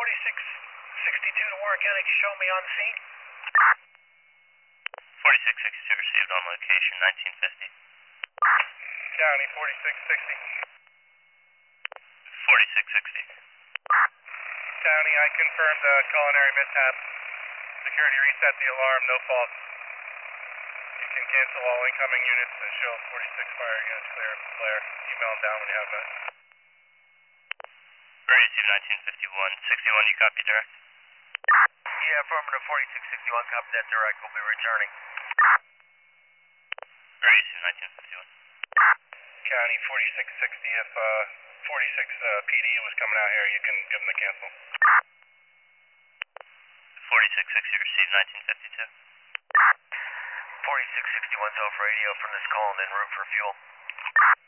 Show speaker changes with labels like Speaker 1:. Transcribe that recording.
Speaker 1: 4662 to Warren County, show me on scene.
Speaker 2: 4662 received on location, 1950.
Speaker 1: County 4660.
Speaker 2: 4660.
Speaker 1: County, I confirmed culinary mishap. Security reset the alarm, no fault. You can cancel all incoming units and show 46 fire units clear of flare. Email them down when you have that.
Speaker 2: Received 1951. 61, you copy direct?
Speaker 3: Yeah, affirmative 4661, copy that direct. We'll be returning.
Speaker 2: Received 1951.
Speaker 1: County 4660, if 46 PD was coming out here, you can give them the cancel.
Speaker 2: 4660 received 1952.
Speaker 3: 4661's off radio from this call and en route for fuel.